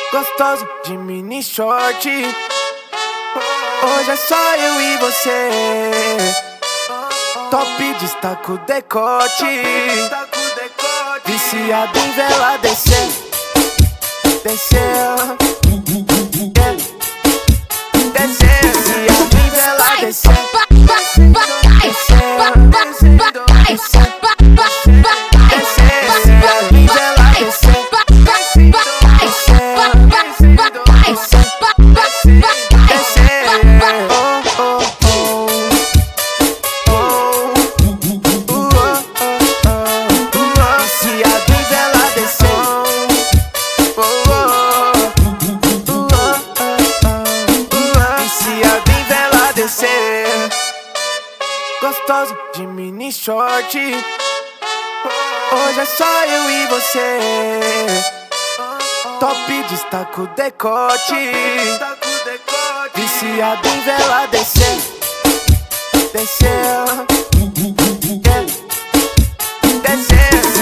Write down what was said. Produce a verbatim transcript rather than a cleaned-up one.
Gostoso de mini short. Hoje é só eu e você. Top destaca o decote. Viciado em vela descer, descer, yeah. Descer, viciado em vela descer, descer, descer, descer, viciado em vela descer, gostoso de mini short. Hoje é só eu e você. Top destaca o decote. Viciado em vela descer, descer, yeah. Descer.